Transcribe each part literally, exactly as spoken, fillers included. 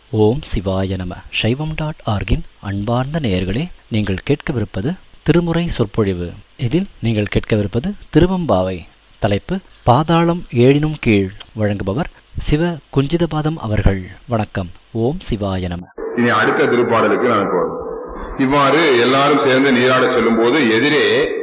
ஓம் சிவாய நம. சைவம் டாட் ஆர்கின் அன்பார்ந்த நேயர்களே, நீங்கள் கேட்கவிருப்பது திருமுறை சொற்பொழிவு. இதில் நீங்கள் கேட்கவிருப்பது திருவம்பாவை. தலைப்பு பாதாளம் ஏழினும் கீழ். வழங்குபவர் சிவ குஞ்சிதபாதம் அவர்கள். வணக்கம். ஓம் சிவாய நம. இனி அடுத்த திருப்பாடலுக்கு நான் போறோம். இவ்வாறு எல்லாரும் சேர்ந்து நீராட செல்லும் போது எதிரே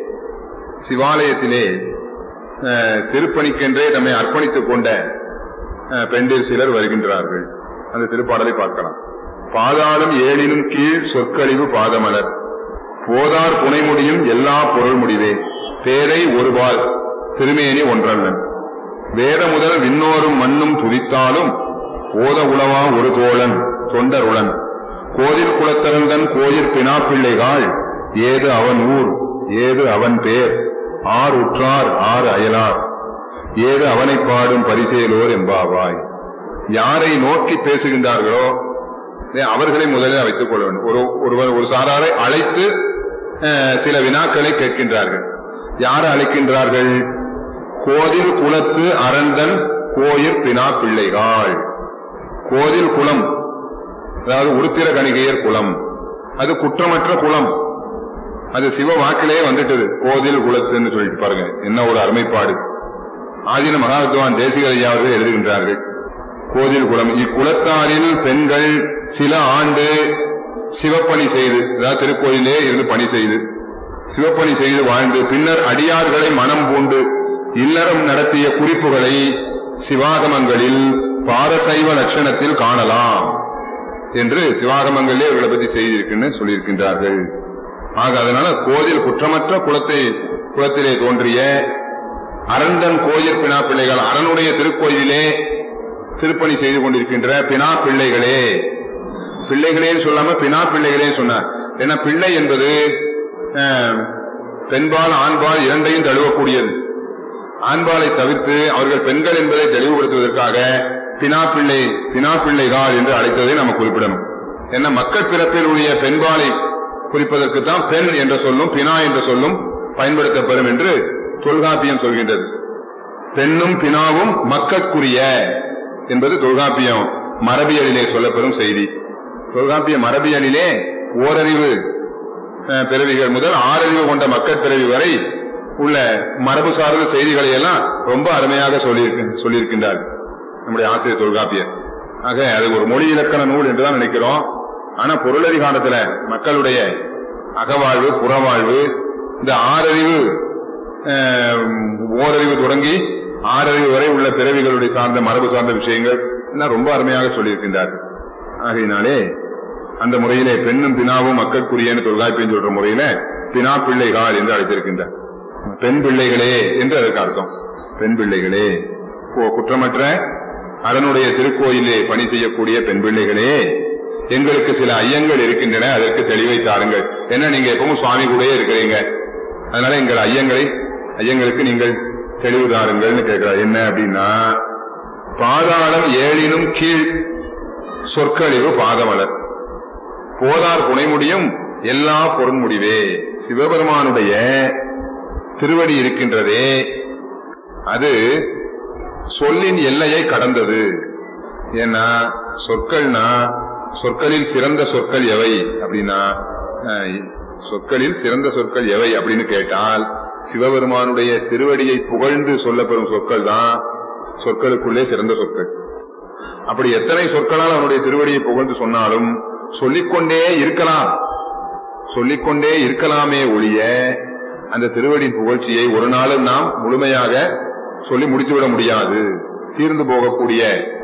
சிவாலயத்திலே திருப்பணிக்கென்றே தம்மை அர்ப்பணித்துக் கொண்ட பெண்டிர் சிலர் வருகின்றார்கள். அந்த திருப்பாடலை பார்க்கலாம். பாதாளம் ஏழினும் கீழ் சொற்கழிவு பாதமலர், போதார் புனைமுடியும் எல்லா பொருள் முடிவே, பேரை ஒருபால் திருமேனி ஒன்றல்லன், வேத முதல் விண்ணோரும் மண்ணும் துதித்தாலும் ஓத உளவா ஒரு தோழன் தொண்டருளன், கோதில் குலத்தரந்தன் கோயிற் பினாப்பிள்ளைகாள், ஏது அவன் ஊர் ஏது அவன் பேர், ஆர் உற்றார் ஆறு அயலார், ஏது அவனை பாடும் பரிசேலோர் எம்பாவாய். யாரை நோக்கி பேசுகின்றார்களோ அவர்களை முதலில் வைத்துக் கொள்ள வேண்டும். ஒரு ஒருவர் ஒரு சாராரை அழைத்து சில வினாக்களை கேட்கின்றார்கள். யாரை அழைக்கின்றார்கள்? கோதில் குலத்து அரந்தன் கோயிற் பினா பிள்ளைகாள். கோதில் குலம், அதாவது உருத்திர கணிகையர் குலம், அது குற்றமற்ற குலம். அது சிவ வாக்கிலே வந்துட்டது, கோதில் குலத்துன்னு சொல்லிட்டு பாருங்க, என்ன ஒரு அருமைப்பாடு. ஆதீன மகாவித்வான் தேசிகர் ஐயா அவர்கள் எழுதுகின்றார்கள். கோதில் குலம், இக்குலத்தாரில் பெண்கள் சில ஆண்டு சிவப்பணி செய்து, அதாவது திருக்கோயிலே இருந்து பணி செய்து சிவப்பணி செய்து வாழ்ந்து பின்னர் அடியார்களை மனம் பூண்டு இல்லறம் நடத்திய குறிப்புகளை சிவாகமங்களில் பாரசைவ லட்சணத்தில் காணலாம் என்று சிவாகமங்களிலே இவர்களை பற்றி செய்திருக்குன்னு சொல்லியிருக்கின்றார்கள். ஆக அதனால கோதில் குற்றமற்ற குலத்தை குலத்திலே தோன்றிய அரந்தன் கோயில் பினா பிள்ளைகள், அரனுடைய திருக்கோயிலே திருப்பணி செய்து கொண்டிருக்கின்ற பினா பிள்ளைகளே, பிள்ளைகளே சொல்லாம பினா பிள்ளைகளே சொன்னார். ஏன்னா பிள்ளை என்பது பெண்பால் ஆண்பால் இரண்டையும் தழுவக்கூடியது. ஆண்பாலை தவிர்த்து அவர்கள் பெண்கள் என்பதை தெளிவுபடுத்துவதற்காக பினா பிள்ளை பினா பிள்ளைகள் என்று அழைத்ததை நம்ம குறிப்பிடணும். ஏன்னா மக்கள் பிறப்பில் உள்ள பெண்பாலை குறிப்பதற்கு தான் பெண் என்ற சொல்லும் பினா என்ற சொல்லும் பயன்படுத்தப்படும் என்று தொல்காப்பியம் சொல்கின்றது. பெண்ணும் பினாவும் மக்கட்குரிய என்பது தொல்காப்பியம் மரபியலிலே சொல்லப்பெறும் செய்தி. தொல்காப்பிய மரபியலிலே ஓரறிவு பிறவிகள் முதல் ஆறறிவு கொண்ட மக்கள் பிறவி வரை உள்ள மரபு சார்ந்த செய்திகளை எல்லாம் ரொம்ப அருமையாக சொல்லியிருக்கின்றார் நம்முடைய ஆசிரியர் தொல்காப்பியர். ஆக அது ஒரு மொழி இலக்கண நூல் என்றுதான் நினைக்கிறோம். ஆனா பொருளதிகாரத்துல மக்களுடைய அகவாழ்வு புறவாழ்வு, இந்த ஆறறிவு ஓரறிவு தொடங்கி ஆறறிவு வரை உள்ள பிறவிகளுடைய சார்ந்த மரபு சார்ந்த விஷயங்கள் எல்லாம் ரொம்ப அருமையாக சொல்லியிருக்கின்றார்கள். ஆகையினாலே அந்த முறையிலே பெண்ணும் பினாவும் மக்களுக்குரியன்னு தொல்காப்பியம் சொல்ற முறையில பினா பிள்ளைகள் என்று அழைத்திருக்கின்றார். பெண் பிள்ளைகளே என்று அதற்கு அர்த்தம். பெண் பிள்ளைகளே, குற்றமற்ற அரனுடைய திருக்கோயிலே பணி செய்யக்கூடிய பெண் பிள்ளைகளே, எங்களுக்கு சில ஐயங்கள் இருக்கின்றன, அதற்கு தெளிவை தாருங்கள். ஏன்னா நீங்க எப்பவும் சுவாமி கூடயே இருக்கிறீங்க, அதனால எங்கள் ஐயங்களை ஐயங்களுக்கு நீங்கள் தெளிவு தாருங்கள்னு கேட்கிறார். என்ன அப்படின்னா, பாதாளம் ஏழினும் கீழ் சொற்கழிவு பாதமலர், போதார் புனைமுடியும் எல்லா பொருள் முடிவே. சிவபெருமானுடைய திருவடி இருக்கின்றதே அது சொல்லின் எல்லையை கடந்தது. ஏன்னா சொற்கள்னா, சொற்களில் சிறந்த சொற்கள் எவை அப்படின்னா, சொற்களில் சிறந்த சொற்கள் எவை அப்படின்னு கேட்டால் சிவபெருமானுடைய திருவடியை புகழ்ந்து சொல்லப்பெறும் சொற்கள் தான் சொற்களுக்குள்ளே சிறந்த சொற்கள். அப்படி எத்தனை சொற்களால் அவனுடைய திருவடியை புகழ்ந்து சொன்னாலும் சொல்லிக்கொண்டே இருக்கலாம், சொல்லிக்கொண்டே இருக்கலாமே ஒழிய அந்த திருவடியின் புகழ்ச்சியை ஒரு நாளும் நாம் முழுமையாக சொல்லி முடித்துவிட முடியாது. தீர்ந்து போகக்கூடிய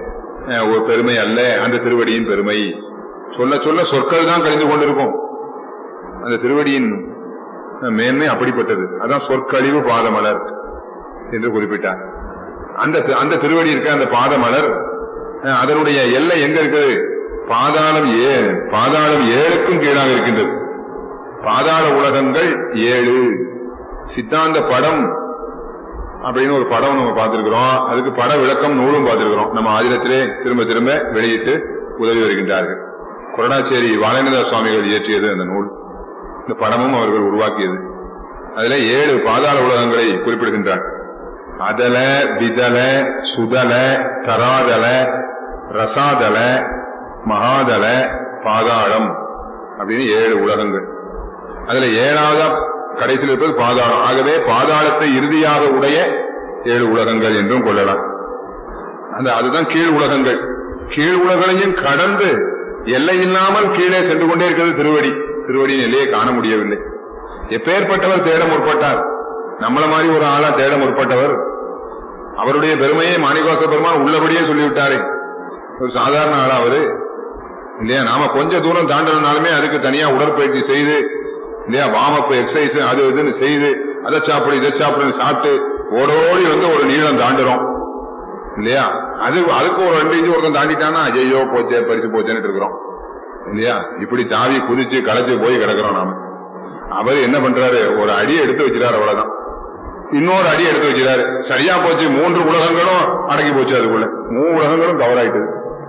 ஒரு பெருமை அல்ல அந்த திருவடியின் பெருமை. சொல்ல சொல்ல சொற்கள் தான் கழிந்து கொண்டிருக்கும். அந்த திருவடியின் மேன்மை அப்படிப்பட்டது. அதான் சொற்கழிவு பாதமலர் என்று குறிப்பிட்டார். அந்த அந்த திருவடி இருக்க அந்த பாதமலர் அதனுடைய எல்லை எங்க இருக்குது? பாதாளம் ஏழு, பாதாளம் ஏழுக்கும் கீழாக இருக்கின்றது. பாதாள உலகங்கள் ஏழு. சித்தாந்த படம் அப்படின்னு ஒரு படம் நம்ம பார்த்திருக்கிறோம். அதுக்கு பட விளக்கம் நூலும் பார்த்திருக்கிறோம். நம்ம ஆதிரத்திலே திரும்ப திரும்ப வெளியிட்டு உதவி வருகின்றார்கள். கொரடாச்சேரி வாலேந்திர சுவாமிகள் இயற்றியது அந்த நூல். இந்த படமும் அவர்கள் உருவாக்கியது. அதுல ஏழு பாதாள உலகங்களை குறிப்பிடுகின்றார். அதல விதல சுதல தராதல ரசாதல மகாதல, பாதாளம் அப்படின்னு ஏழு உலகங்கள். அதுல ஏழாவதா கடைசியில் இருப்பது பாதாளம். ஆகவே பாதாளத்தை இறுதியாக உடைய ஏழு உலகங்கள் என்றும் கொள்ளலாம். அந்த அதுதான் கீழ் உலகங்கள். கீழ் உலகங்களையும் கடந்து எல்லை இல்லாமல் கீழே சென்று கொண்டே இருக்கிறது திருவடி. திருவடியின் எல்லையை காண முடியவில்லை. எப்பேற்பட்டவர் தேட முற்பட்டார்? நம்மள மாதிரி ஒரு ஆளா தேட முற்பட்டவர். அவருடைய பெருமையை மாணிக்கவாச பெருமான் உள்ளபடியே சொல்லிவிட்டாரே. ஒரு சாதாரண ஆளா அவரு இல்லையா? நாம கொஞ்ச தூரம் தாண்டனாலுமே அதுக்கு தனியா உடற்பயிற்சி செய்து இல்லையா, வாமப்பு எக்ஸசைஸ் அது இதுன்னு செய்து அதை சாப்பிடு இதை சாப்பிடுன்னு சாப்பிட்டு ஓடோடி வந்து ஒரு நீளம் தாண்டுறோம் இல்லையா? அது அதுக்கு ஒரு ரெண்டு இன்ச்சு ஒருத்தன் தாண்டிட்டான்னா ஐயோ போச்சே பறிச்சு போச்சேன்னு இருக்கிறோம் இல்லையா? இப்படி தாவி குதிச்சு களைச்சு போய் கிடக்கிறோம் நாம. அவர் என்ன பண்றாரு? ஒரு அடி எடுத்து வச்சிடாரு, அவ்வளவுதான். இன்னொரு அடி எடுத்து வச்சிடாரு, சரியா போச்சு. மூன்று உலகங்களும் அடங்கி போச்சு. அதுக்குள்ள மூ உலகங்களும் கவர் ஆயிட்டு.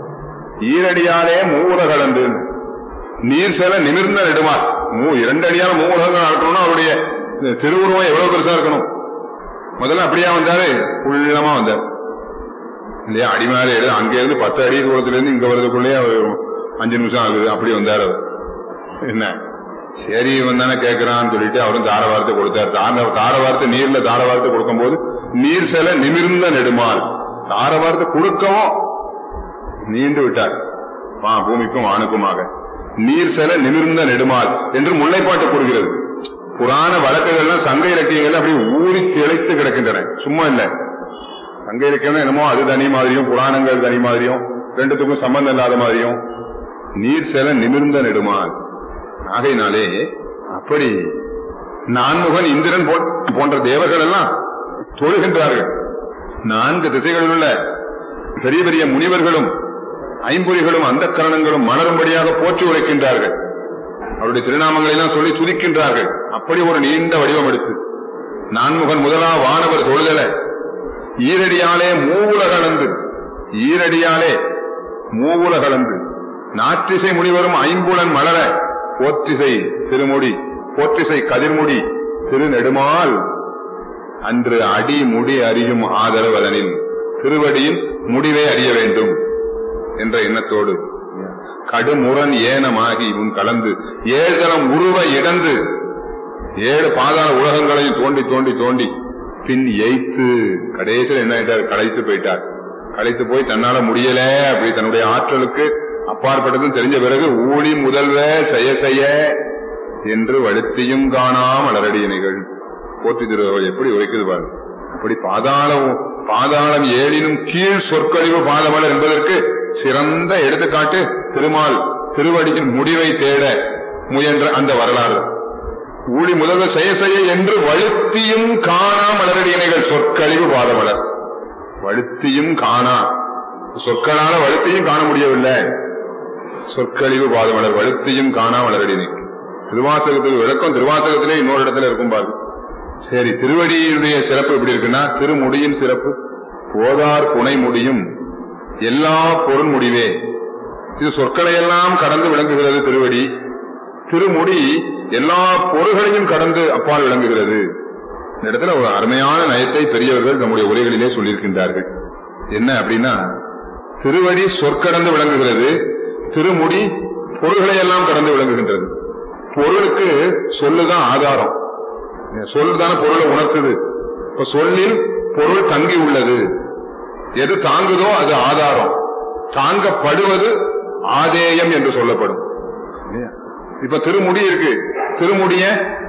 ஈரடியாலே மூவுல கலந்து நீர் செல நிமிர்ந்த நெடுமால். மூ இரண்டு அடியால மூ உலகங்கள் நடக்கணும்னா அவருடைய திருவுருவம் எவ்வளவு பெருசா இருக்கணும். முதல்ல அப்படியா வந்தாரு, உள்ளமா வந்தார் இல்லையா? அடிமாரி எழுது அங்க இருந்து பத்து அடி தூரத்துல இருந்து இங்க வர்றதுக்குள்ளேயே அவர் அஞ்சு நிமிஷம் ஆகுது. அப்படி வந்தார் அவர். என்ன சரி வந்தானே கேட்கிறான்னு சொல்லிட்டு அவரும் தார வார்த்தை கொடுத்தார். தார வார்த்தை நீர்ல தார வார்த்தை கொடுக்கும் போது நீர் செல நிமிர்ந்த நெடுமால். தார வார்த்தை கொடுக்கவும் நீண்டு விட்டார். பூமிக்கும் வானுக்குமாக நீர் செல நிமிர்ந்த நெடுமால் என்று முல்லைப்பாட்டு கூறுகிறது. புராண வழக்குகள்லாம் சங்க இலக்கியங்கள் அப்படி ஊறி திளைத்து கிடக்கின்றன. சும்மா இல்ல. சங்க இலக்கியம் என்னமோ அது தனி மாதிரியும் புராணங்கள் தனி மாதிரியும் ரெண்டுத்துக்கும் சம்பந்தம் இல்லாத மாதிரியும். நீர் செல நிமிர்ந்த நெடுமால். ஆகையினாலே அப்படி நான்முகன் இந்திரன் போன்ற தேவர்கள் எல்லாம் தொழுகின்றார்கள். நான்கு திசைகளில் உள்ள பெரிய பெரிய முனிவர்களும் ஐம்பொறிகளும் அந்த கரணங்களும் மலரும்படியாக போற்றி உரைக்கின்றார்கள். அவருடைய திருநாமங்களை எல்லாம் சொல்லி துதிக்கின்றார்கள். அப்படி ஒரு நீண்ட வடிவம் எடுத்து நான்முகன் முதலா வானவர் தொழுதல ஈரடியாலே மூவுல கலந்து, ஈரடியாலே மூவுல கலந்து நாற்றிசை முனிவரும் ஐம்புலன் மலர போற்றிசை திருமுடி போற்றிசை கதிர்முடி திருநெடுமால் அன்று அடி முடி அறியும் ஆதரவதனில் திருவடியின் முடிவை அறிய வேண்டும் என்ற எண்ணத்தோடு கடுமுரண் ஏனமாகி உன் கலந்து ஏழ்தலம் உருவ இடந்து ஏழு பாதாள உலகங்களையும் தோண்டி தோண்டி தோண்டி பின் எய்த்து கடைசியில் என்ன ஆயிட்டார்? களைத்து போயிட்டார். களைத்து போய் தன்னால முடியல அப்படி தன்னுடைய ஆற்றலுக்கு அப்பாற்பட்டதும் தெரிஞ்ச பிறகு ஊழி முதல்வ செய்ய செய்ய என்று வழுத்தியும் காணாம மலரடியினைகள் போற்றி திருவள்ளுவர் எப்படி உரைக்குது பாருங்க. அப்படி பாதாளம் பாதாளம் ஏழினும் கீழ் சொற்கழிவு பாதமலர் என்பதற்கு சிறந்த எடுத்துக்காட்டு திருமால் திருவடியின் முடிவை தேட முயன்ற அந்த வரலாறு. ஊழி முதல்வ செய்ய செய்ய என்று வழுத்தியும் காணா மலரடியினைகள் சொற்கழிவு பாதமலர். வழுத்தியும் காணா, சொற்களால வழுத்தியும் காண முடியவில்லை. சொற்கழிவு பாதமலர் வழுத்தியும் காணா மலரடினை. திருவாசகத்துக்கு விளக்கம் திருவாசகத்திலே இன்னொரு இடத்துல இருக்கும் பாரு. சரி, திருவடியினுடைய சிறப்பு எப்படி இருக்குன்னா, திருமுடியின் சிறப்பு போதார் புனை முடியும் எல்லா பொருள் முடிவே. இது சொற்களை எல்லாம் கடந்து விளங்குகிறது திருவடி. திருமுடி எல்லா பொருள்களையும் கடந்து அப்பால் விளங்குகிறது. இந்த இடத்துல ஒரு அருமையான நயத்தை பெரியவர்கள் நம்முடைய உரைகளிலே சொல்லியிருக்கின்றார்கள். என்ன அப்படின்னா, திருவடி சொற்கடந்து விளங்குகிறது, திருமுடி பொருள்களை எல்லாம் கடந்து விளங்குகின்றது. பொருளுக்கு சொல்லுதான் ஆதாரம். சொல்லுதான பொருளை உணர்த்துது. இப்ப சொல்லில் பொருள் தங்கி உள்ளது. எது தாங்குதோ அது ஆதாரம். தாங்கப்படுவது ஆதேயம் என்று சொல்லப்படும். இப்ப திருமுடி இருக்கு, திருமுடிய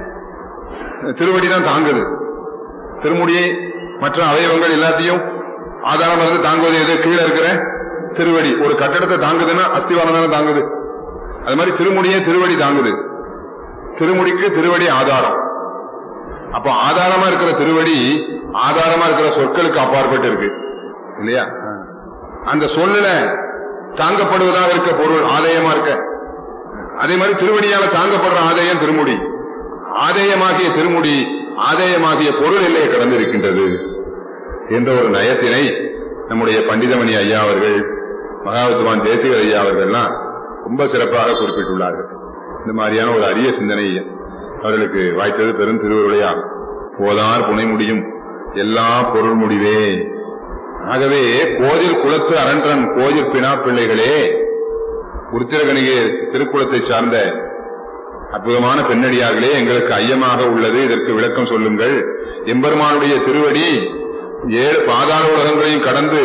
திருவடிதான் தாங்குது. திருமுடியை மற்ற அவயவங்கள் எல்லாத்தையும் ஆதாரம் இருந்து தாங்குவது எது? கீழே இருக்கிற திருவடி. ஒரு கட்டடத்தை தாங்குதுன்னா அஸ்திவாரம் தானே தாங்குது. அது மாதிரி திருமுடியை திருவடி தாங்குது. திருமுடிக்கு திருவடி ஆதாரம். அப்ப ஆதாரமா இருக்கிற திருவடி ஆதாரமா இருக்கிற சொற்களுக்கு அப்பாற்பட்டு இருக்கு இல்லையா? அந்த சொல்லுல தாங்கப்படுவதாக இருக்க பொருள் ஆதேயமா இருக்க, அதே மாதிரி திருவடியால தாங்கப்படுற ஆதேயம் திருமுடி. ஆதேயமாகிய திருமுடி ஆதேயமாகிய பொருள் எல்லையை கடந்து இருக்கின்றது என்ற ஒரு நயத்தினை நம்முடைய பண்டிதமணி ஐயா அவர்கள், மகாவித்வான் தேசிகர் ஐயா அவர்கள்லாம் ரொம்ப சிறப்பாக குறிப்பிட்டுள்ளார்கள். இந்த மாதிரியான ஒரு அரிய சிந்தனை அவர்களுக்கு வாய்த்தது பெரும் திருவருளையாகும். போதார் புனை முடியும் எல்லா பொருள் முடிவே. ஆகவே கோயில் குலத்து அரண்டன் கோயில் பினா பிள்ளைகளே, உருத்திரகணிகை திருக்குலத்தை சார்ந்த அற்புதமான பெண்ணடியார்களே, எங்களுக்கு ஐயமாக உள்ளது, இதற்கு விளக்கம் சொல்லுங்கள். எம்பெருமானுடைய திருவடி ஏழு பாதாள உலகங்களையும் கடந்து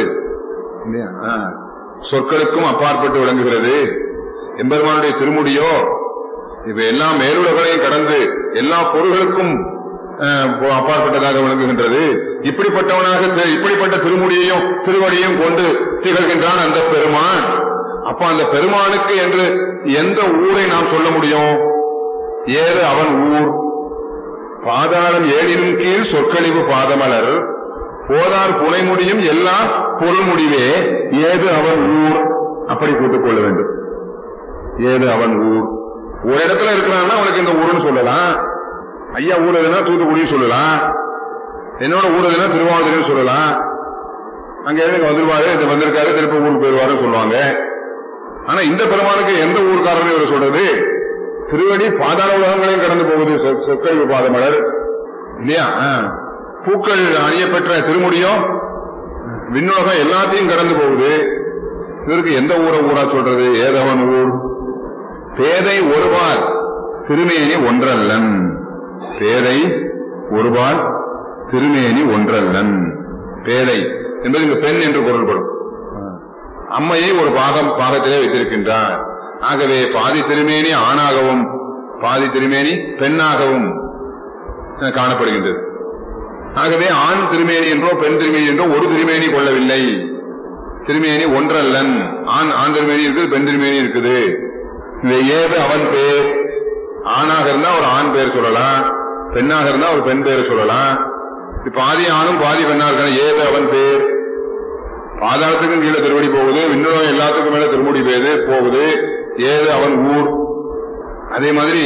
சொற்களுக்கும் அப்பாற்பட்டு விளங்குகிறது. எம்பெருமானுடைய திருமுடியோ இவை எல்லாம் மேலுலகங்களையும் கடந்து எல்லா பொருள்களுக்கும் அப்பாற்பட்டதாக விளங்குகின்றது. இப்படிப்பட்டவனாக இப்படிப்பட்ட திருமுடியையும் திருவடியும் கொண்டு திகழ்கின்றான் அந்த பெருமான். அப்ப அந்த பெருமானுக்கு என்று எந்த ஊரை நாம் சொல்ல முடியும்? ஏது அவன் ஊர். பாதாளம் ஏழினும் கீழ் சொற்கழிவு பாதமலர் போதார் புனை முடியும் எல்லா பொருள் முடிவே ஏது அவன் ஊர். அப்படி கூட்டுக் கொள்ள வேண்டும். ஏது அவன் ஊர். ஒரு இடத்துல இருக்கிறான்னா அவனுக்கு இந்த ஊருன்னு சொல்லலாம். ஐயா ஊர் எதுனா தூத்துக்குடின்னு சொல்லலாம். என்னோட ஊர் எதுனா திருவாவூர்னு சொல்லலாம். அங்க இருந்து வந்துருவாரு, இது வந்திருக்காரு, திருப்பி ஊருக்கு போயிருவாருன்னு சொல்லுவாங்க. ஆனா இந்த பெருமானுக்கு எந்த ஊர்காரன்னு இவர் சொல்றது? திருவடி பாதாள உலகங்களையும் கடந்து போகுது சொற்கழிவு பாதமலர் இல்லையா? பூக்கள் அணியப்பெற்ற திருமுடியும் விண்ணுலகம் எல்லாத்தையும் கடந்து போகுது. இதற்கு எந்த ஊரை ஊரா சொல்றது? ஏதவன் ஊர். பேதை ஒருபால் திருமேனி ஒன்றல்லன். பேதை ஒருபால் திருமேனி ஒன்றல்லன். பேதை என்பது இங்கு பெண் என்று பொருள்படும். அம்மையை ஒரு பாகம் பாகத்திலே வைத்திருக்கின்றார். ஆகவே பாதி திருமேனி ஆணாகவும் பாதி திருமேனி பெண்ணாகவும் காணப்படுகின்றது. ஆகவே ஆண் திருமேனி என்றோ பெண் திருமேனி என்றோ ஒரு திருமேனி கொள்ளவில்லை. திருமேனி ஒன்றல்லன். ஆண் ஆண் திருமேனி இருக்குது, பெண் திருமேனி இருக்குது. ஏது அவன் பேர். ஆணாக இருந்தா ஒரு ஆண் பேர் சொல்லலாம், பெண்ணாக இருந்தா ஒரு பெண் பேர் சொல்லலாம். பாதி ஆணும் பாதி பெண்ணா இருக்க ஏது அவன் பேர். பாதாளத்துக்கும் கீழே திருவடி போகுது, விண்ணுலகம் எல்லாத்துக்கும் மேல திருமுடி பேரு போகுது. ஏது அவன் ஊர். அதே மாதிரி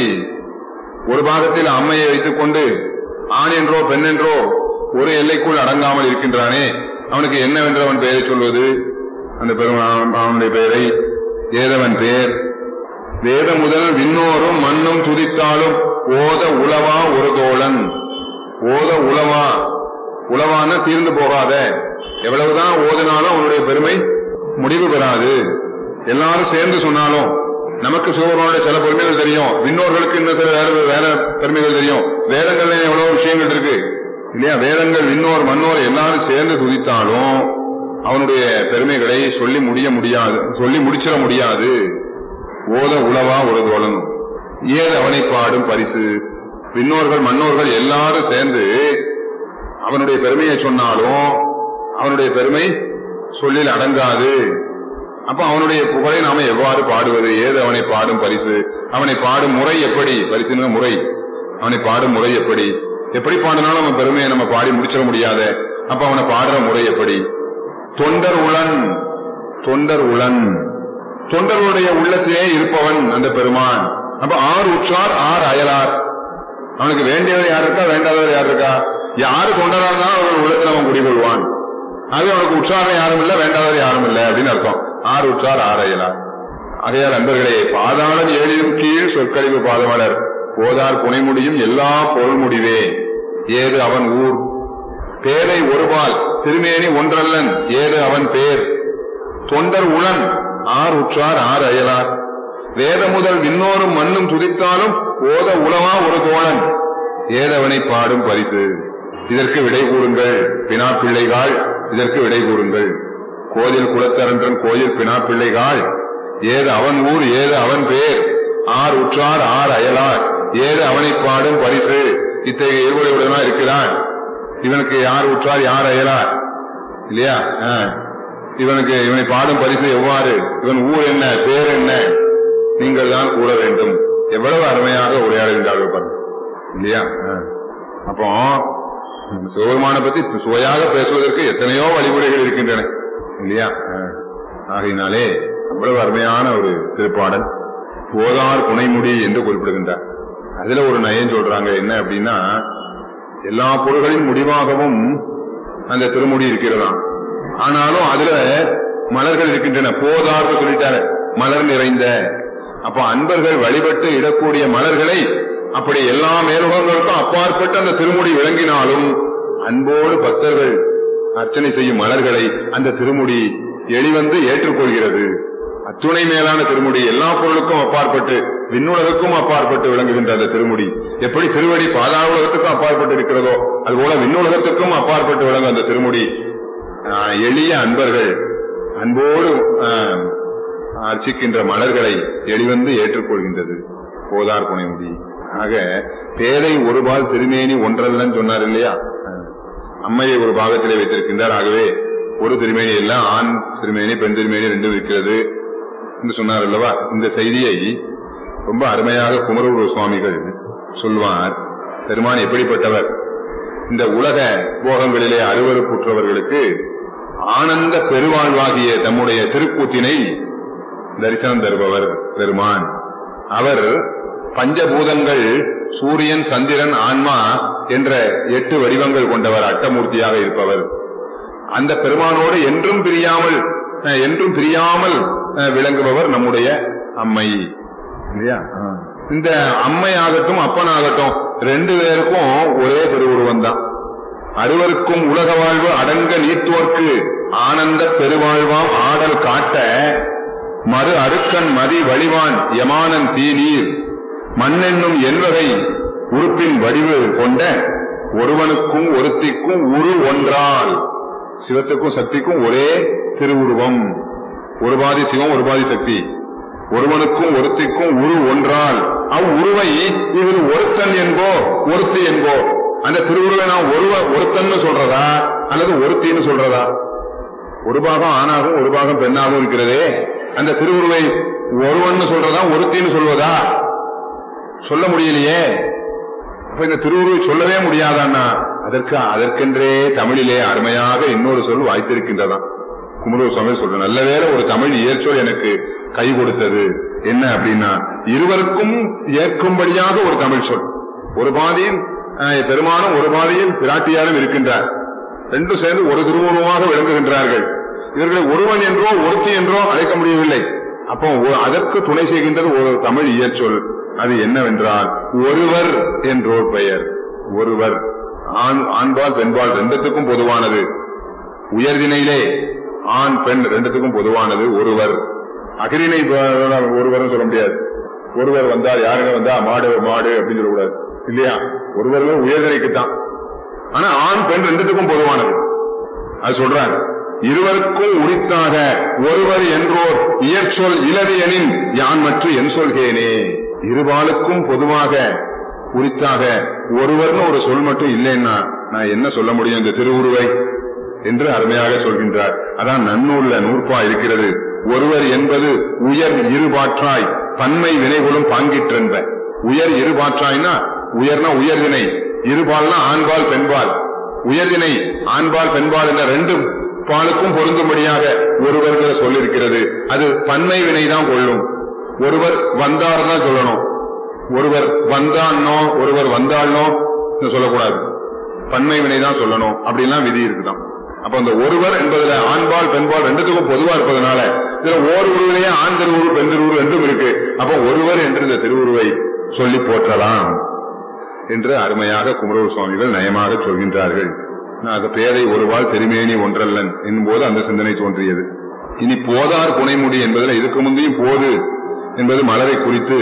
ஒரு பாகத்தில் அம்மையை வைத்துக் கொண்டு ஆண் என்றோ பெண் என்றோ ஒரு எல்லைக்குள் அடங்காமல் இருக்கின்றானே, அவனுக்கு என்னவென்று அவன் பெயரை சொல்வது? அந்த பெருமான் அவனுடைய பெயரை ஏதவன் பேர். வேத முதல் விண்ணோரும் மண்ணும் துதித்தாலும் ஓத உளவா ஒரு தோழன். ஓத உளவா, உளவான தீர்ந்து போகாத, எவ்வளவுதான் ஓதினாலும் அவனுடைய பெருமை முடிவு பெறாது. எல்லாரும் சேர்ந்து சொன்னாலும் நமக்கு சிவபெருமானுடைய சில பெருமைகள் தெரியும், விண்ணோர்களுக்கு இன்னும் சில வேற வேற பெருமைகள் தெரியும். வேதங்கள்ல எவ்வளவு விஷயங்கள் இருக்கு இல்லையா? வேதங்கள் விண்ணோர் மண்ணோர் எல்லாரும் சேர்ந்து துதித்தாலும் அவனுடைய பெருமைகளை சொல்லி முடிய முடியாது, சொல்லி முடிச்சிட முடியாது. ஓத உளவா ஒரு தோழன். ஏது அவனை பாடும் பரிசு. விண்ணோர்கள் மன்னோர்கள் எல்லாரும் சேர்ந்து அவனுடைய பெருமையை சொன்னாலும் அவனுடைய பெருமை சொல்லில் அடங்காது. அப்ப அவனுடைய புகழை நாம எவ்வாறு பாடுவது? ஏது அவனை பாடும் பரிசு. அவனை பாடும் முறை எப்படி? பரிசுன முறை. அவனை பாடும் முறை எப்படி? எப்படி பாடினாலும் அவன் பெருமையை நம்ம பாடி முடிச்சிட முடியாத. அப்ப அவனை பாடுற முறை எப்படி? தொண்டர் உளன். தொண்டர் உளன். தொண்டர்களுடைய உள்ளத்திலே இருப்பவன் அந்த பெருமான். அப்ப ஆறு உற்றார் ஆறு அயலார். அவனுக்கு வேண்டியவர் யார் இருக்கா, வேண்டாதவர் யார் இருக்கா? யாரு தொண்டராக தான் அவன் உள்ளத்தில் அவன் குடிகொள்வான். அது அவனுக்கு உற்சாரம் யாரும் இல்ல, வேண்டாதவர் யாரும் இல்ல அப்படின்னு அர்த்தம். ஆறு உற்றார் ஆறு அயலார். ஆகையால் அன்பர்களே, பாதாளம் ஏழிலும் கீழ் சொற்கழிவு பாதமலர் போதார் புனை முடியும் எல்லா பொருள் முடிவே ஏது அவன் ஊர். பேரை ஒருபால் திருமேனி ஒன்றல்லன் ஏது அவன் பேர். தொண்டர் உளன் ஆறு உற்றார் ஆறு அயலார். வேத முதல் விண்ணோரும் மண்ணும் துதித்தாலும் ஓத உளவா ஒரு தோழன் ஏதவனை பாடும் பரிசு. இதற்கு விடை கூறுங்கள் பினா பிள்ளைகாள். இதற்கு விடை கூறுங்கள். கோயில் குலத்தரன்றன் கோயில் பினா பிள்ளைகாள். ஏது அவன் ஊர் ஏது அவன் பேர். ஆறு உற்றார் ஆறு அயலார் ஏது அவனை பாடும் பரிசு. இத்தகைய இருவரையுடனா இருக்கிறான். இவனுக்கு யார் உற்றார் யார் அயலார் இல்லையா? இவனுக்கு இவனை பாடும் பரிசு எவ்வாறு, இவன் ஊர் என்ன, பேர் என்ன, நீங்கள் தான் கூற வேண்டும். எவ்வளவு அருமையாக உரையாடுகின்றார்கள் பாருங்க இல்லையா? அப்போ சிவபெருமானை பத்தி சுவையாக பேசுவதற்கு எத்தனையோ வழிமுறைகள் இருக்கின்றன இல்லையா? ஆகையினாலே அவ்வளவு அருமையான ஒரு திருப்பாடல். போதார் புனைமுடி என்று குறிப்பிடுகின்றார். அதுல ஒரு நயம் சொல்றாங்க. என்ன அப்படின்னா, எல்லா பொருள்களின் முடிவாகவும் அந்த திருமுடி இருக்கிறதாம். ஆனாலும் அதுல மலர்கள் இருக்கின்றன. போதார்னு சொல்லிட்டாரு, மலர் நிறைந்த. அப்ப அன்பர்கள் வழிபட்டு இடக்கூடிய மலர்களை அப்படி எல்லா மேலுகங்களுக்கும் அப்பாற்பட்டு அந்த திருமுடி விளங்கினாலும் அன்போடு பக்தர்கள் அர்ச்சனை செய்யும் மலர்களை அந்த திருமுடி எளிவந்து ஏற்றுக்கொள்கிறது. அத்துணை மேலான திருமுடி, எல்லா பொருளுக்கும் அப்பாற்பட்டு விண்ணுலகுக்கும் அப்பாற்பட்டு விளங்குகின்ற அந்த திருமுடி எப்படி திருவடி பாதாள உலகத்துக்கும் அப்பாற்பட்டு இருக்கிறதோ அதுபோல விண்ணுலகத்துக்கும் அப்பாற்பட்டு விளங்கும் அந்த திருமுடி எளிய அன்பர்கள் அன்போடு அர்ச்சிக்கின்ற மலர்களை எளிவந்து ஏற்றுக்கொள்கின்றது போதார் புனைமுடி. ஆக பேதை ஒருபால் திருமேனி ஒன்றல்லன்னு சொன்னார் இல்லையா, அம்மையை ஒரு பாகத்திலே வைத்திருக்கின்றார். ஆகவே ஒரு திருமேனி எல்லாம் ஆண் திருமேனி பெண் திருமேனி ரெண்டும் இருக்கிறது என்று சொன்னார் அல்லவா. இந்த செய்தியை ரொம்ப அருமையாக குமரகுரு சுவாமிகள் சொல்வார். பெருமான் எப்படிப்பட்டவர், இந்த உலக போகங்களிலே அருவருப்புற்றவர்களுக்கு ஆனந்த பெருவாழ்வாகிய தம்முடைய திருக்கூத்தினை தரிசனம் தருபவர் பெருமான். அவர் பஞ்சபூதங்கள் சூரியன் சந்திரன் ஆன்மா என்ற எட்டு வடிவங்கள் கொண்டவர், அட்டமூர்த்தியாக இருப்பவர். அந்த பெருமானோடு என்றும் பிரியாமல் என்றும் பிரியாமல் விளங்குபவர் நம்முடைய அம்மை இல்லையா. இந்த அம்மை ஆகட்டும் அப்பனாகட்டும் ரெண்டு பேருக்கும் ஒரே பெருவுருவம் தான். அறுவருக்கும் உலக வாழ்வு அடங்க நீத்தோர்க்கு ஆனந்த பெருவாழ்வாம் ஆடல் காட்ட மறு அடுக்கன் மதி வழிவான் யமானன் தீநீர் மண்ணென்னும் எல்வகை உறுப்பின் வடிவு கொண்ட ஒருவனுக்கும் ஒருத்திக்கும் உரு ஒன்றால். சிவத்துக்கும் சக்திக்கும் ஒரே திருவுருவம், ஒரு பாதி சிவம் ஒரு பாதி சக்தி. ஒருவனுக்கும் ஒருத்திக்கும் உரு ஒன்றால் அவ் உருவை இவர் ஒருத்தன் என்போ ஒருத்தி என்போ. அந்த திருவுருவை நான் ஒருவ ஒருத்தன்னு சொல்றதா அல்லது ஒருத்தின்னு சொல்றதா? ஒரு பாகம் ஆணாகவும் ஒரு பாகம் பெண்ணாகவும் இருக்கிறதே, அந்த திருவுருவை ஒருவன் சொல்றதா ஒருத்தின்னு சொல்வதா? சொல்ல முடியலையே. அப்ப இந்த திருவுருவை சொல்லவே முடியாதான்னா அதற்கு அதற்கென்றே தமிழிலே அருமையாக இன்னொரு சொல் வாய்த்திருக்கின்றதான். குமரகுரு சுவாமி சொல்ற நல்ல வேளை ஒரு தமிழ் இயற்சொல் எனக்கு கை கொடுத்தது. என்ன அப்படின்னா, இருவருக்கும் ஏற்கும்படியாக ஒரு தமிழ் சொல். ஒரு பாதியில் பெருமானும் ஒரு பாதியில் பிராட்டியாரும் இருக்கின்றார். ரெண்டும் சேர்ந்து ஒரு திருவுருவமாக விளங்குகின்றார்கள். இவர்களை ஒருவன் என்றோ ஒருத்தி என்றோ அழைக்க முடியவில்லை. அப்போ அதற்கு துணை செய்கின்றது ஒரு தமிழ் இயற்சொல். அது என்னவென்றால் ஒருவர் என்றோர் பெயர். ஒருவர் ஆண் ஆண்பால் பெண்பால் ரெண்டுத்துக்கும் பொதுவானது. உயர்தினையிலே ஆண் பெண் ரெண்டுத்துக்கும் பொதுவானது ஒருவர். அகிரினை ஒருவர் சொல்ல முடியாது. ஒருவர் வந்தால் யாருங்க வந்தா மாடு மாடு அப்படின்னு சொல்லக்கூடாது இல்லையா. ஒருவர் உயர்தினைக்குத்தான். ஆனா ஆண் பெண் ரெண்டுத்துக்கும் பொதுவானது. அது சொல்றாங்க. இருவருக்கும் உரித்தாக ஒருவர் என்றோர் இயற்சொல் இலது எனின் யான் மற்ற என் சொல்கேனே. இருபாலுக்கும் பொதுவாக உரித்தாக ஒருவர்னு ஒரு சொல் மட்டும் இல்லைன்னா நான் என்ன சொல்ல முடியும் இந்த திருவுருவை என்று அருமையாக சொல்கின்றார். அதான் நன்னூல்ல நூற்பா இருக்கிறது. ஒருவர் என்பது உயர் இருபாற்றாய் பன்மை வினைகளும் பாங்கிற்றென்ப. உயர் இருபாற்றாய்னா உயர்னா உயர்தினை, இருபால்னா ஆண்பால் பெண்பால். உயர்தினை ஆண்பால் பெண்பால் என்ற ரெண்டு பாலுக்கும் பொருந்தும்படியாக ஒருவர் சொல்லிருக்கிறது. அது பன்மை வினைதான் கொள்ளும். ஒருவர் வந்தார் தான் சொல்லணும். ஒருவர் வந்தான்னோ ஒருவர் வந்தாள்னோ சொல்லக்கூடாது. பன்மை வினைதான் சொல்லணும். அப்படின்லாம் விதி இருக்குதான். அப்ப அந்த ஒருவர் என்பதுல ஆண்பால் பெண்பால் ரெண்டுத்துக்கும் பொதுவா இருப்பதனால இதுல ஓர் உருவிலேயே ஆண் திருவுரு பெண் திருவுரு ரெண்டும் இருக்கு. அப்ப ஒருவர் என்று இந்த திருவுருவை சொல்லி போற்றலாம் என்று அருமையாக குமரகுரு சுவாமிகள் நயமாக சொல்கின்றார்கள். அது பேதை ஒருவாள் திருமேனி ஒன்றல்லன் என்போது அந்த சிந்தனை தோன்றியது. இனி போதார் புனைமுடி என்பதில் இதுக்கு முந்தையும் போது என்பது மலரை குறித்து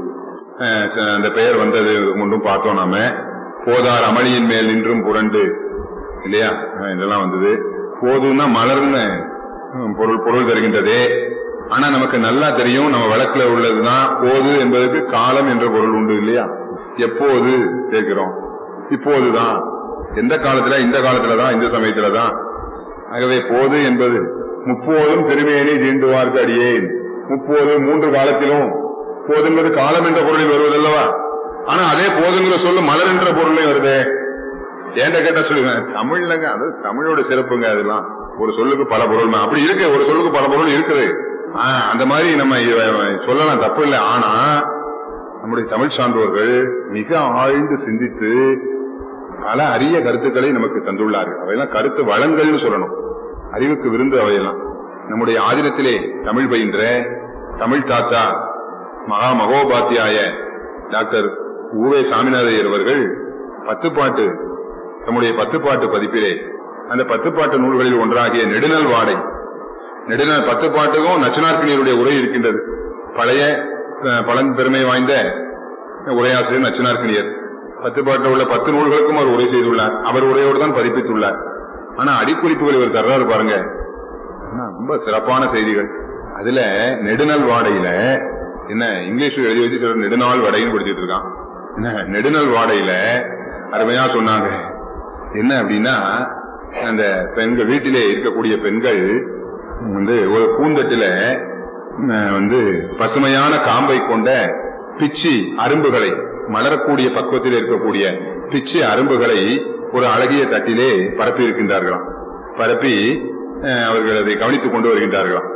அந்த பெயர் வந்தது முன்னும் பார்த்தோம். நாம போதார் அமளியின் மேல் நின்றும் புரண்டு இல்லையா இதெல்லாம் வந்தது. போதுன்னா மலர்னு பொருள் பொருள் தருகின்றதே. ஆனா நமக்கு நல்லா தெரியும், நம்ம வழக்குல உள்ளதுதான் போது என்பதற்கு காலம் என்ற பொருள் உண்டு இல்லையா. எப்போது கேட்கிறோம், இப்போதுதான், எந்த காலத்துல, இந்த காலத்துலதான், இந்த சமயத்துலதான். ஆகவே போது என்பது முப்போதும் திருமேனி தீண்டுவார்க்கு அடியேன். முப்போது மூன்று காலத்திலும் போதுங்கிறது காலம் என்ற பொருளில் வருவதல்லவா. ஆனா அதே போதுங்கிற சொல்லு மலர் என்ற பொருளையும் வருதே. ஏண்ட கேட்ட சொல்லுவேன் தமிழ்லங்க, அது தமிழோட சிறப்புங்க. அதெல்லாம் ஒரு சொல்லுக்கு பல பொருள் அப்படி இருக்கு, ஒரு சொல்லுக்கு பல பொருள் இருக்குது. அந்த மாதிரி நம்ம சொல்லலாம், தப்பு இல்லை. ஆனா நம்முடைய தமிழ் சான்றோர்கள் மிக ஆழ்ந்து சிந்தித்து பல அரிய கருத்துக்களை நமக்கு தந்துள்ளார்கள். அவையெல்லாம் கருத்து வளங்கள்னு சொல்லணும், அறிவுக்கு விருந்து அவையெல்லாம். நம்முடைய ஆதினத்திலே தமிழ் பயின்ற தமிழ் தாத்தா மகா மகோபாத்தியாய டாக்டர் ஊவே சாமிநாதையர் அவர்கள் பத்துப்பாட்டு, நம்முடைய பத்துப்பாட்டு பதிப்பிலே அந்த பத்துப்பாட்டு நூல்களில் ஒன்றாகிய நெடுநல் வாடை நெடுநாள் பத்து பாட்டுக்கும் நச்சினார்க்கினியருடைய உரை இருக்கின்றது. பழைய பழம் பெருமை வாய்ந்த உரையாசிரியர் நச்சினார்க்கினியர். பத்து பாட்டில் உள்ள பத்து நூல்களுக்கும் அவர் உரை செய்துள்ளார். அவர் உரையோடு தான் பதிப்பித்துள்ளார். ஆனா அடிக்குறிப்புகள் இவர் தர்றாரு பாருங்க, ரொம்ப சிறப்பான செய்திகள். அதுல நெடுநல் வாடையில என்ன இங்கிலீஷ்ல எழுதி வச்சு நெடுநாள் வடைன்னு படிச்சுட்டு இருக்கான். என்ன நெடுநல் வாடையில அருமையா சொன்னாங்க. என்ன அப்படின்னா, அந்த பெண்கள் வீட்டிலே இருக்கக்கூடிய பெண்கள் வந்து ஒரு பூந்தட்டில வந்து பசுமையான காம்பை கொண்ட பிச்சி அரும்புகளை, மலரக்கூடிய பக்குவத்தில் இருக்கக்கூடிய பிச்சி அரும்புகளை ஒரு அழகிய தட்டிலே பரப்பி இருக்கின்றார்களாம். பரப்பி அவர்கள் அதை கவனித்துக் கொண்டு வருகின்றார்களாம்.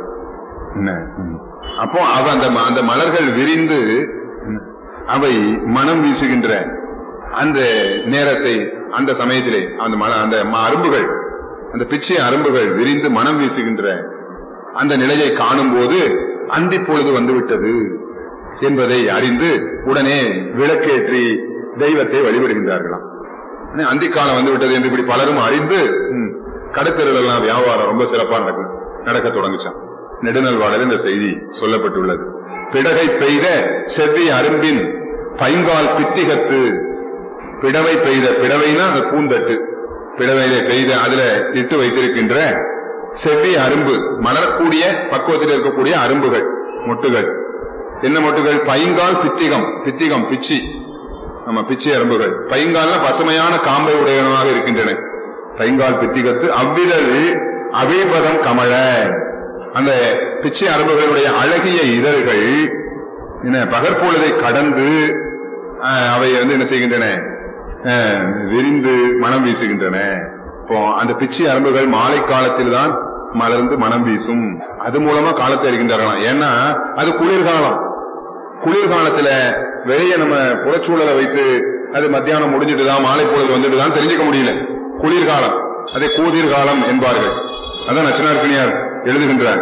அப்போ அவ அந்த அந்த மலர்கள் விரிந்து அவை மனம் வீசுகின்ற அந்த நேரத்தை, அந்த சமயத்திலே அந்த அந்த அரும்புகள், அந்த பிச்சை அரும்புகள் விரிந்து மனம் வீசுகின்ற அந்த நிலையை காணும் போது அந்தி பொழுது வந்துவிட்டது என்பதை அறிந்து உடனே விளக்கேற்றி தெய்வத்தை வழிபடுகின்றார்களாம். அந்தி காலம் வந்துவிட்டது என்று இப்படி பலரும் அறிந்து கடத்தெருள் எல்லாம் வியாபாரம் ரொம்ப சிறப்பா நடக்க நடக்க தொடங்குச்சான். நெடுநல்வாடல் இந்த செய்தி சொல்லப்பட்டுள்ளது. பிடகை பெய்த செவ்வி அரும்பின் பைங்கால் பித்திகத்து, பிடவை பெய்த, பிடவைனா அந்த பூந்தட்டு, பிடவையில பெய்த அதுல இட்டு வைத்திருக்கின்ற செவ்வி அரும்பு, மலரக்கூடிய பக்குவத்தில் இருக்கக்கூடிய அரும்புகள், மொட்டுகள். என்ன மொட்டுகள்? பைங்கால் பித்திகம், பித்திகம் பிச்சி, நம்ம பிச்சி அரும்புகள். பைங்கால்னா பசுமையான காம்பை உடையவனாக இருக்கின்றன. பைங்கால் பித்திகத்து அவ்விதழ் அவிபதம் கமழ, அந்த பிச்சை அரும்புகளுடைய அழகிய இதழ்கள் என்ன பகற்பொழுதை கடந்து அவை வந்து என்ன செய்கின்றன, விரிந்து மனம் வீசுகின்றன. இப்போ அந்த பிச்சை அரும்புகள் மாலை காலத்தில் தான் மலர்ந்து மனம் வீசும். அது மூலமா காலத்தை அறிகின்றார்களாம். ஏன்னா அது குளிர்காலம். குளிர்காலத்துல வெளியே நம்ம புறச்சூழலை வைத்து அது மத்தியானம் முடிஞ்சிட்டுதான் மாலை பொழுது வந்துட்டுதான் தெரிஞ்சுக்க முடியல. குளிர்காலம், அதை கூதிர்காலம் என்பார்கள். அதான் நச்சினார்க்கினியார் எழுதுகின்றார்.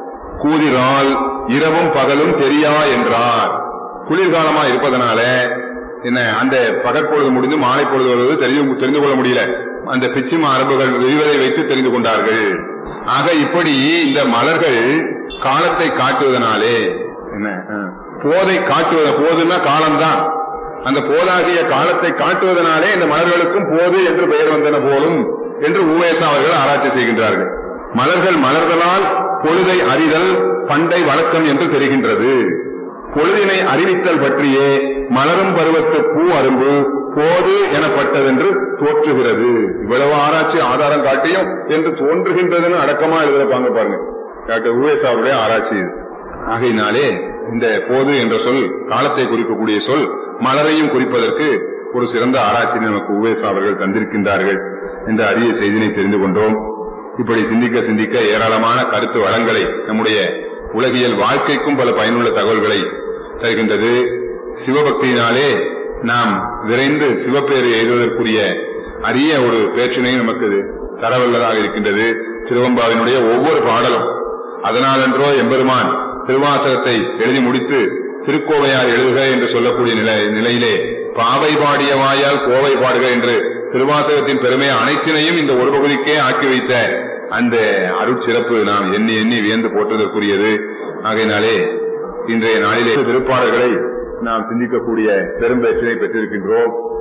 கூதிரால் இரவும் பகலும் தெரியா என்றார். குளிர்காலமா இருப்பதனால என்ன, அந்த பகற்பொழுது முடிந்து மாலை பொழுது வருவது தெரிந்து தெரிந்து கொள்ள முடியல. அந்த பிச்சிம அரபுகள் விரிவதை வைத்து தெரிந்து கொண்டார்கள். ஆக இப்படி இந்த மலர்கள் காலத்தை காட்டுவதனாலே என்ன, போதை காட்டுவத, போதுன்னா காலம்தான், அந்த போதாகிய காலத்தை காட்டுவதனாலே இந்த மலர்களுக்கும் போது என்று பெயர் வந்தன போலும் என்று உவேசா அவர்கள் ஆராய்ச்சி செய்கின்றார்கள். மலர்கள் மலர்களால் பொழுதை அறிதல் பண்டை வழக்கம் என்று தெரிகின்றது. பொழுதினை அறிவித்தல் பற்றியே மலரும் பருவத்து பூ அரும்பு போது எனப்பட்டதென்று தோற்றுகிறது. இவ்வளவு ஆராய்ச்சி ஆதாரம் காட்டியும் என்று தோன்றுகின்றதுன்னு அடக்கமா எழுதுறப்பாங்க பாருங்க, டாக்டர் உவேசாவுடைய ஆராய்ச்சி இது. ஆகையினாலே இந்த போது என்ற சொல் காலத்தை குறிக்கக்கூடிய சொல் மலரையும் குறிப்பதற்கு ஒரு சிறந்த ஆராய்ச்சி நமக்கு உவேசா அவர்கள் தந்திருக்கின்றார்கள் என்ற அரிய செய்தினை தெரிந்து கொண்டோம். இப்படி சிந்திக்க சிந்திக்க ஏராளமான கருத்து வளங்களை, நம்முடைய உலகியல் வாழ்க்கைக்கும் பல பயனுள்ள தகவல்களை தருகின்றது. சிவபக்தியினாலே நாம் விரைந்து சிவப்பேறு எழுதுவதற்குரிய அரிய ஒரு பேச்சினை நமக்கு தரவல்லதாக இருக்கின்றது திருவம்பாவினுடைய ஒவ்வொரு பாடலும். அதனாலென்றோ எம்பெருமான் திருவாசகத்தை எழுதி முடித்து திருக்கோவையார் எழுதுக என்று சொல்லக்கூடிய நிலையிலே பாவை பாடிய வாயால் கோவை பாடுக என்று திருவாசகத்தின் பெருமை அனைத்தினையும் இந்த ஒரு பகுதிக்கே ஆக்கி வைத்த அந்த அருட்சிறப்பு நாம் எண்ணி எண்ணி வியந்து போற்றுவதற்குரியது. ஆகையினாலே இன்றைய நாளிலே திருப்பாடல்களை நாம் சிந்திக்கக்கூடிய பெரும்பேற்றினை பெற்றிருக்கின்றோம்.